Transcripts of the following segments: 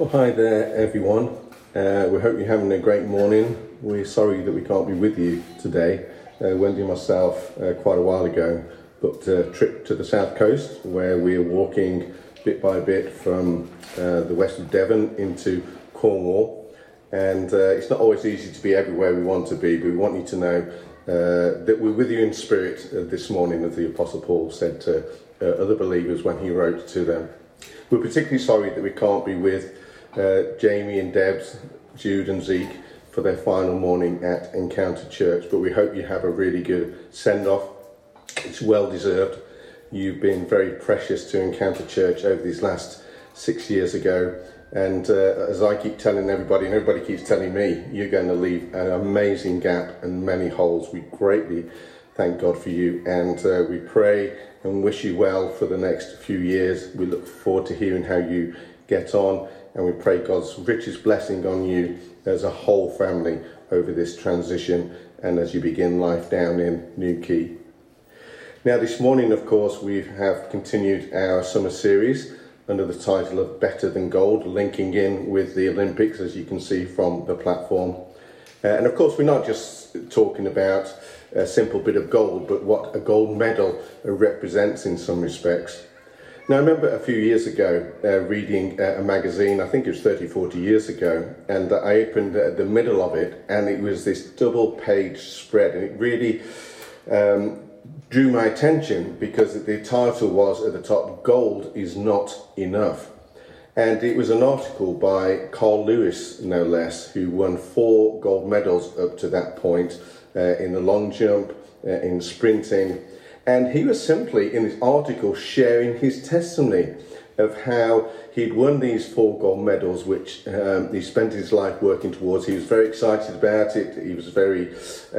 Well, hi there, everyone. We hope you're having a great morning. We're sorry that we can't be with you today. Wendy and myself, quite a while ago, booked a trip to the south coast where we're walking bit by bit from the west of Devon into Cornwall. And it's not always easy to be everywhere we want to be, but we want you to know that we're with you in spirit this morning, as the Apostle Paul said to other believers when he wrote to them. We're particularly sorry that we can't be with Jamie and Debs, Jude and Zeke for their final morning at Encounter Church, but we hope you have a really good send-off. It's well deserved. You've been very precious to Encounter Church over these last 6 years ago, and as I keep telling everybody, and everybody keeps telling me, you're going to leave an amazing gap and many holes. We greatly thank God for you, and we pray and wish you well for the next few years. We look forward to hearing how you get on, and we pray God's richest blessing on you as a whole family over this transition and as you begin life down in Newquay. Now this morning, of course, we have continued our summer series under the title of Better Than Gold, linking in with the Olympics, as you can see from the platform. And of course, we're not just talking about a simple bit of gold, but what a gold medal represents in some respects. Now, I remember a few years ago reading a magazine, I think it was 30-40 years ago, and I opened the middle of it, and it was this double-page spread, and it really drew my attention because the title was at the top, Gold is Not Enough. And it was an article by Carl Lewis, no less, who won 4 gold medals up to that point in the long jump, in sprinting. And he was simply, in this article, sharing his testimony of how he'd won these 4 gold medals, which he spent his life working towards. He was very excited about it. He was very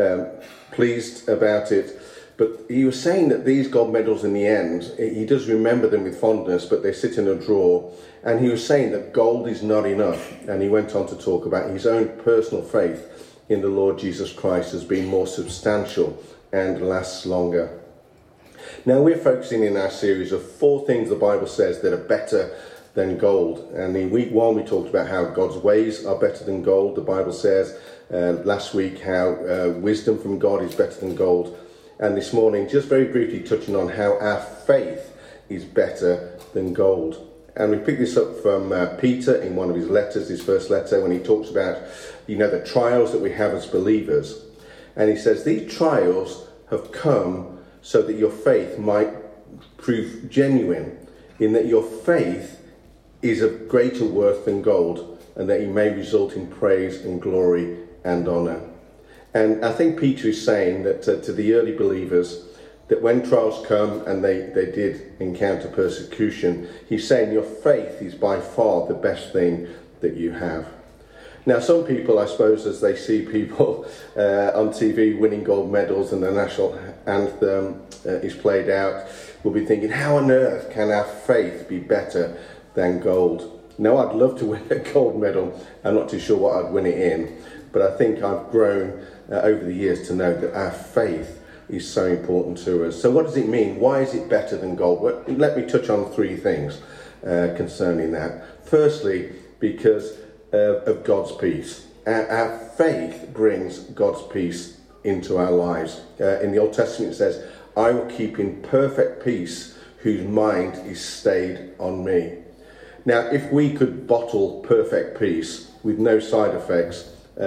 pleased about it. But he was saying that these gold medals in the end, he does remember them with fondness, but they sit in a drawer. And he was saying that gold is not enough. And he went on to talk about his own personal faith in the Lord Jesus Christ as being more substantial and lasts longer. Now we're focusing in our series of 4 things the Bible says that are better than gold. And in week 1 we talked about how God's ways are better than gold. The Bible says last week how wisdom from God is better than gold. And this morning, just very briefly touching on how our faith is better than gold. And we picked this up from Peter in one of his letters, his first letter, when he talks about, the trials that we have as believers. And he says, these trials have come so that your faith might prove genuine, in that your faith is of greater worth than gold, and that it may result in praise and glory and honour. And I think Peter is saying that to the early believers, that when trials come, and they did encounter persecution, he's saying your faith is by far the best thing that you have. Now, some people, I suppose, as they see people on TV winning gold medals and the national anthem is played out, will be thinking, how on earth can our faith be better than gold? Now, I'd love to win a gold medal. I'm not too sure what I'd win it in, but I think I've grown over the years to know that our faith is so important to us. So what does it mean? Why is it better than gold? Well, let me touch on 3 things concerning that. Firstly, because of God's peace. Our faith brings God's peace into our lives. In the Old Testament it says, I will keep in perfect peace whose mind is stayed on me. Now, if we could bottle perfect peace with no side effects,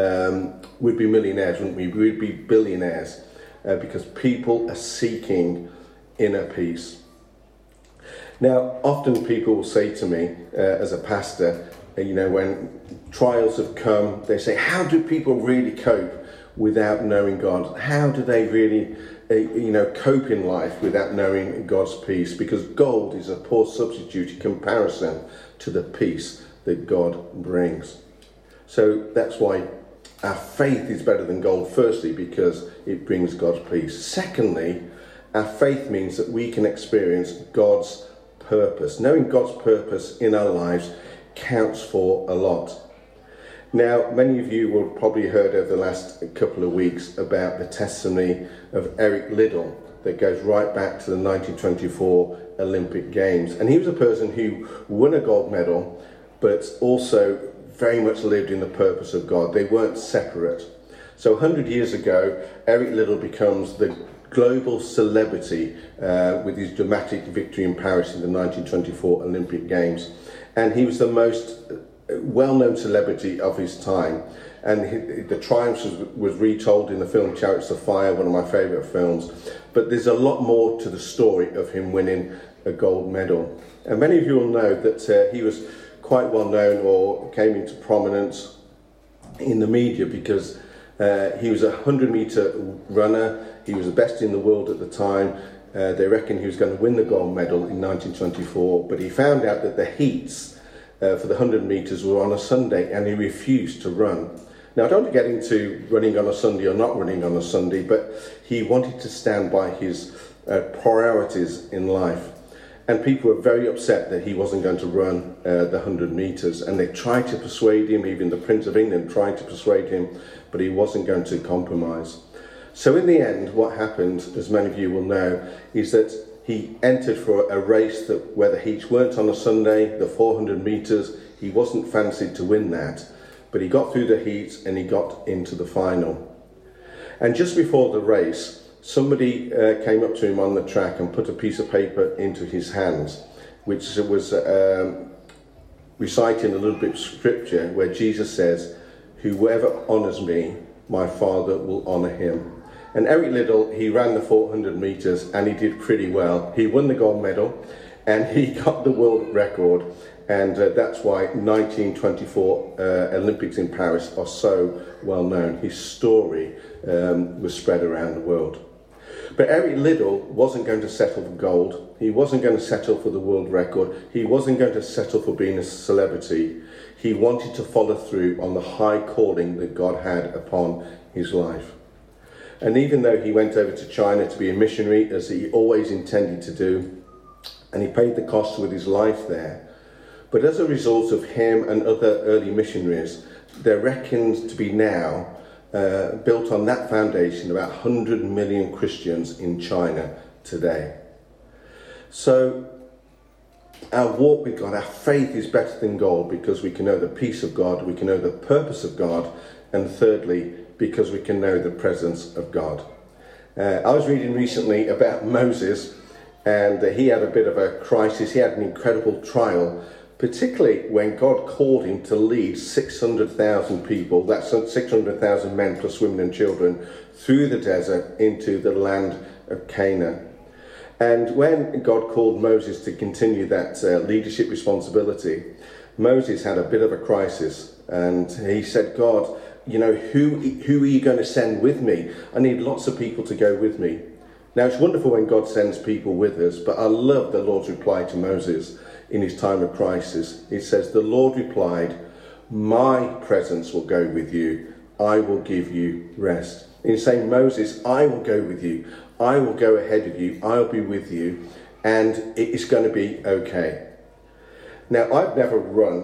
we'd be millionaires, wouldn't we? We'd be billionaires, because people are seeking inner peace. Now, often people will say to me, as a pastor, when trials have come, they say, how do people really cope without knowing God? How do they really, cope in life without knowing God's peace? Because gold is a poor substitute in comparison to the peace that God brings. So that's why our faith is better than gold, firstly, because it brings God's peace. Secondly, our faith means that we can experience God's purpose. Knowing God's purpose in our lives counts for a lot. Now, many of you will probably heard over the last couple of weeks about the testimony of Eric Liddell that goes right back to the 1924 Olympic Games. And he was a person who won a gold medal, but also very much lived in the purpose of God. They weren't separate. So 100 years ago, Eric Liddell becomes the global celebrity with his dramatic victory in Paris in the 1924 Olympic Games. And he was the most well-known celebrity of his time. And the triumphs was retold in the film Chariots of Fire, one of my favourite films. But there's a lot more to the story of him winning a gold medal. And many of you will know that he was quite well known or came into prominence in the media because he was a 100-metre runner. He was the best in the world at the time. They reckon he was going to win the gold medal in 1924, but he found out that the heats for the 100 metres were on a Sunday and he refused to run. Now, I don't want to get into running on a Sunday or not running on a Sunday, but he wanted to stand by his priorities in life. And people were very upset that he wasn't going to run the 100 metres. And they tried to persuade him, even the Prince of England tried to persuade him, but he wasn't going to compromise. So in the end, what happened, as many of you will know, is that he entered for a race where the heats weren't on a Sunday, the 400 metres. He wasn't fancied to win that, but he got through the heats and he got into the final. And just before the race, somebody came up to him on the track and put a piece of paper into his hands, which was reciting a little bit of scripture where Jesus says, "Whoever honours me, my Father will honour him." And Eric Liddell, he ran the 400 metres and he did pretty well. He won the gold medal and he got the world record. And that's why 1924 Olympics in Paris are so well known. His story was spread around the world. But Eric Liddell wasn't going to settle for gold. He wasn't going to settle for the world record. He wasn't going to settle for being a celebrity. He wanted to follow through on the high calling that God had upon his life. And even though he went over to China to be a missionary, as he always intended to do, and he paid the cost with his life there, but as a result of him and other early missionaries, they're reckoned to be now built on that foundation about 100 million Christians in China today. So our walk with God, our faith is better than gold because we can know the peace of God, we can know the purpose of God, and thirdly, because we can know the presence of God. I was reading recently about Moses, and he had a bit of a crisis. He had an incredible trial, particularly when God called him to lead 600,000 people, that's 600,000 men plus women and children, through the desert into the land of Canaan. And when God called Moses to continue that leadership responsibility, Moses had a bit of a crisis, and he said, "God, you know, who are you going to send with me? I need lots of people to go with me." Now, it's wonderful when God sends people with us, but I love the Lord's reply to Moses in his time of crisis. It says, "The Lord replied, my presence will go with you. I will give you rest." In saying, Moses, I will go with you. I will go ahead of you. I'll be with you. And it's going to be okay. Now, I've never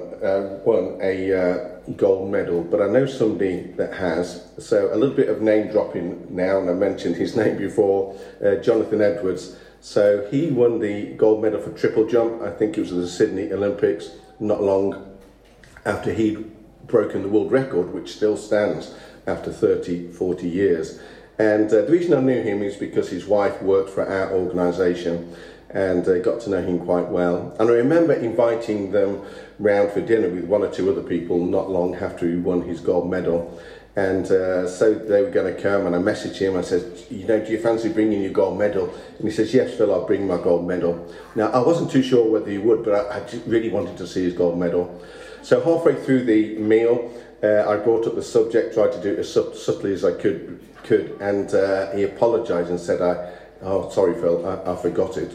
won a gold medal, but I know somebody that has. So a little bit of name dropping now, and I mentioned his name before, Jonathan Edwards. So he won the gold medal for triple jump. I think it was at the Sydney Olympics, not long after he'd broken the world record, which still stands after 30, 40 years. And the reason I knew him is because his wife worked for our organisation, and got to know him quite well. And I remember inviting them round for dinner with one or two other people not long after he won his gold medal. And so they were going to come, and I messaged him. I said, "You know, do you fancy bringing your gold medal?" And he says, "Yes, Phil, I'll bring my gold medal." Now, I wasn't too sure whether he would, but I just really wanted to see his gold medal. So halfway through the meal, I brought up the subject, tried to do it as subtly as I could, and he apologised and said, "Oh, sorry, Phil, I forgot it."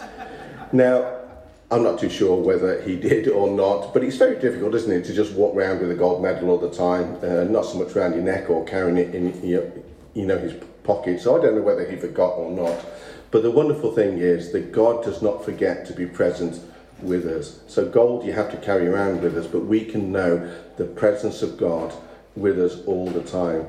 Now, I'm not too sure whether he did or not, but it's very difficult, isn't it, to just walk around with a gold medal all the time, not so much around your neck or carrying it in his pocket. So I don't know whether he forgot or not. But the wonderful thing is that God does not forget to be present with us. So gold you have to carry around with us, but we can know the presence of God with us all the time.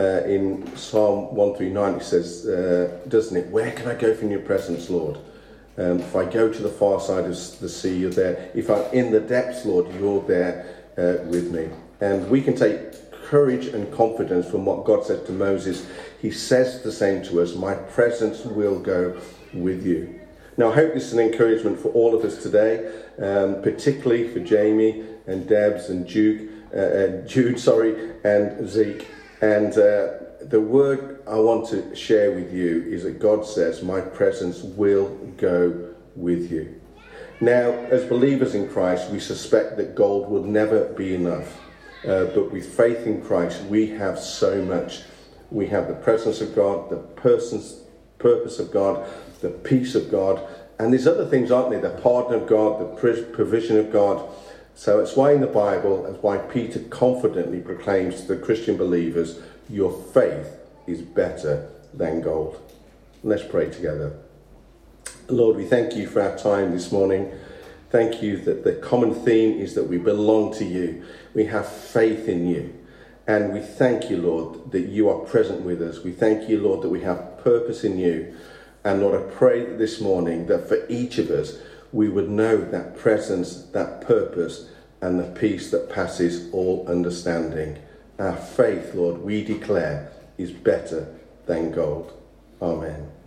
In Psalm 139 it says, doesn't it, "Where can I go from your presence, Lord?" If I go to the far side of the sea, you're there. If I'm in the depths, Lord, you're there with me. And we can take courage and confidence from what God said to Moses. He says the same to us, my presence will go with you. Now, I hope this is an encouragement for all of us today, particularly for Jamie and Debs and Jude, and Zeke. And the word I want to share with you is that God says, my presence will go with you. Now, as believers in Christ, we suspect that gold will never be enough. But with faith in Christ, we have so much. We have the presence of God, the purpose of God, the peace of God, and there's other things, aren't there? The pardon of God, the provision of God. So it's why in the Bible, it's why Peter confidently proclaims to the Christian believers, your faith is better than gold. Let's pray together. Lord, we thank you for our time this morning. Thank you that the common theme is that we belong to you. We have faith in you. And we thank you, Lord, that you are present with us. We thank you, Lord, that we have purpose in you. And Lord, I pray this morning that for each of us, we would know that presence, that purpose, and the peace that passes all understanding. Our faith, Lord, we declare, is better than gold. Amen.